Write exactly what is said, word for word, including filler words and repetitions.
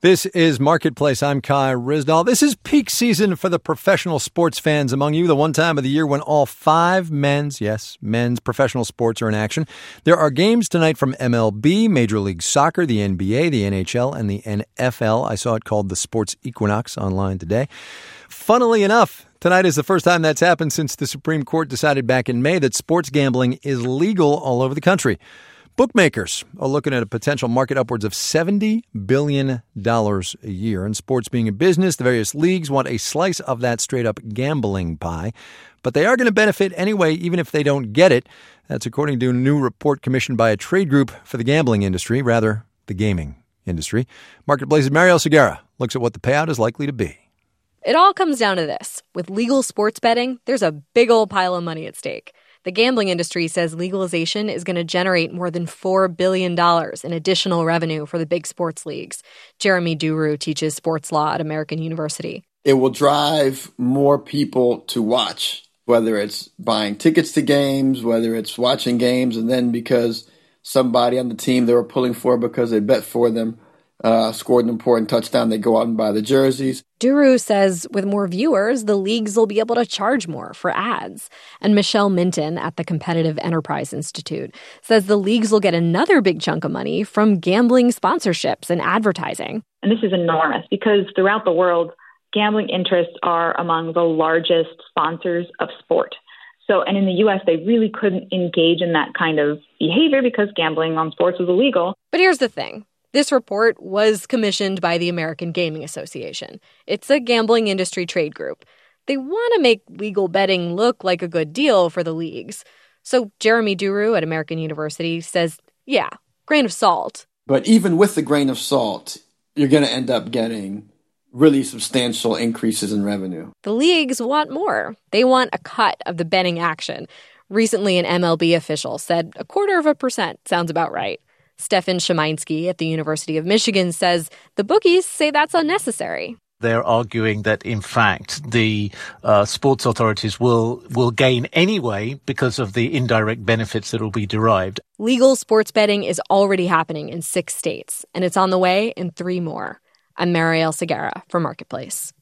This is Marketplace. I'm Kai Ryssdal. This is peak season for the professional sports fans among you, the one time of the year when all five men's, yes, men's professional sports are in action. There are games tonight from M L B, Major League Soccer, the N B A, the N H L, and the N F L. I saw it called the Sports Equinox online today. Funnily enough, tonight is the first time that's happened since the Supreme Court decided back in May that sports gambling is legal all over the country. Bookmakers are looking at a potential market upwards of seventy billion dollars a year. And sports being a business, the various leagues want a slice of that straight-up gambling pie. But they are going to benefit anyway, even if they don't get it. That's according to a new report commissioned by a trade group for the gambling industry, rather, the gaming industry. Marketplace's Marielle Segarra looks at what the payout is likely to be. It all comes down to this. With legal sports betting, there's a big old pile of money at stake. The gambling industry says legalization is going to generate more than four billion dollars in additional revenue for the big sports leagues. Jeremy Duru teaches sports law at American University. It will drive more people to watch, whether it's buying tickets to games, whether it's watching games, and then because somebody on the team they were pulling for because they bet for them uh, scored an important touchdown, they go out and buy the jerseys. Duru says with more viewers, the leagues will be able to charge more for ads. And Michelle Minton at the Competitive Enterprise Institute says the leagues will get another big chunk of money from gambling sponsorships and advertising. And this is enormous because throughout the world, gambling interests are among the largest sponsors of sport. So, and in the U S, they really couldn't engage in that kind of behavior because gambling on sports was illegal. But here's the thing. This report was commissioned by the American Gaming Association. It's a gambling industry trade group. They want to make legal betting look like a good deal for the leagues. So Jeremy Duru at American University says, yeah, grain of salt. But even with the grain of salt, you're going to end up getting really substantial increases in revenue. The leagues want more. They want a cut of the betting action. Recently, an M L B official said a quarter of a percent sounds about right. Stefan Szymański at the University of Michigan says the bookies say that's unnecessary. They're arguing that, in fact, the uh, sports authorities will will gain anyway because of the indirect benefits that will be derived. Legal sports betting is already happening in six states, and it's on the way in three more. I'm Marielle Segarra for Marketplace.